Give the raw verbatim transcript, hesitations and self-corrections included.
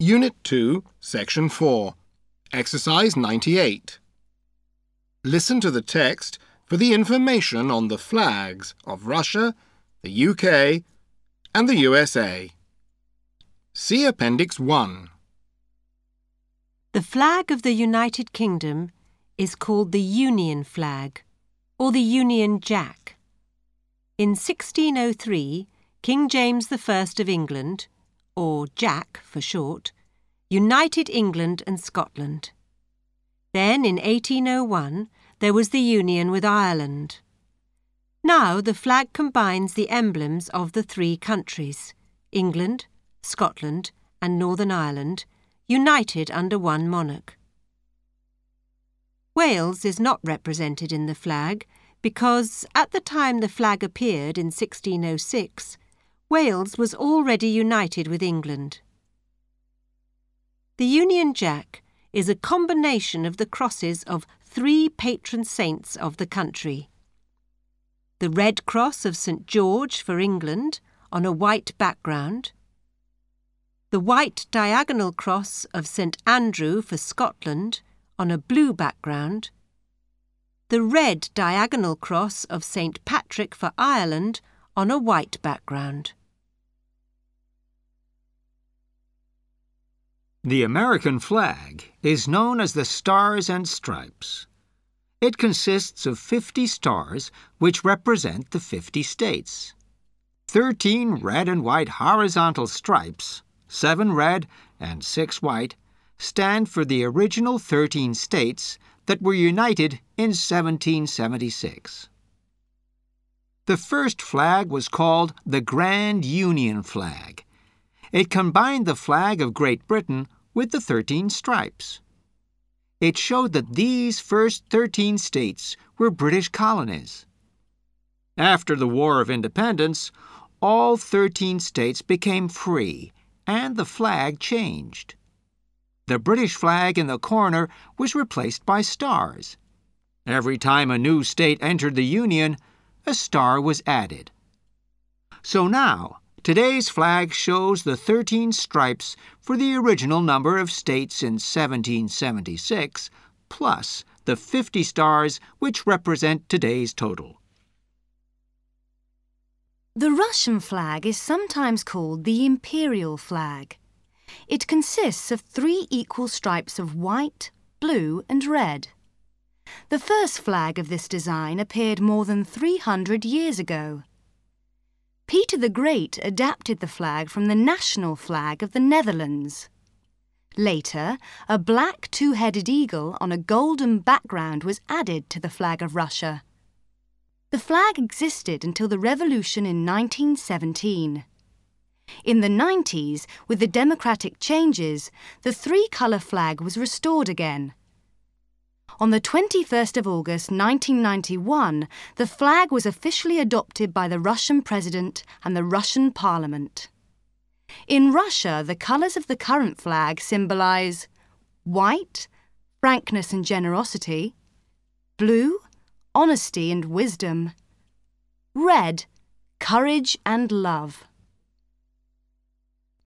Unit two, Section four, Exercise ninety-eight. Listen to the text for the information on the flags of Russia, the U K and the U S A. See Appendix one. The flag of the United Kingdom is called the Union Flag, or the Union Jack. In sixteen oh three, King James the First of England, or Jack for short, united England and Scotland. Then in eighteen oh one, there was the union with Ireland. Now the flag combines the emblems of the three countries, England, Scotland and Northern Ireland, united under one monarch. Wales is not represented in the flag because, at the time the flag appeared in sixteen oh six, Wales was already united with England. The Union Jack is a combination of the crosses of three patron saints of the country. The Red Cross of Saint George for England on a white background, the white diagonal cross of Saint Andrew for Scotland on a blue background, the red diagonal cross of Saint Patrick for Ireland on a white background. The American flag is known as the Stars and Stripes. It consists of fifty stars which represent the fifty states. Thirteen red and white horizontal stripes, seven red and six white, stand for the original thirteen states that were united in seventeen seventy-six. The first flag was called the Grand Union Flag. It combined the flag of Great Britain with the thirteen stripes. It showed that these first thirteen states were British colonies. After the War of Independence, all thirteen states became free, and the flag changed. The British flag in the corner was replaced by stars. Every time a new state entered the Union, a star was added. So now, today's flag shows the thirteen stripes for the original number of states in seventeen seventy-six, plus the fifty stars which represent today's total. The Russian flag is sometimes called the imperial flag. It consists of three equal stripes of white, blue and red. The first flag of this design appeared more than three hundred years ago. Peter the Great adapted the flag from the national flag of the Netherlands. Later, a black two-headed eagle on a golden background was added to the flag of Russia. The flag existed until the revolution in nineteen seventeen. In the nineties, with the democratic changes, the three-colour flag was restored again. On the twenty-first of August nineteen ninety-one, the flag was officially adopted by the Russian President and the Russian Parliament. In Russia, the colours of the current flag symbolise white, frankness and generosity; blue, honesty and wisdom; red, courage and love.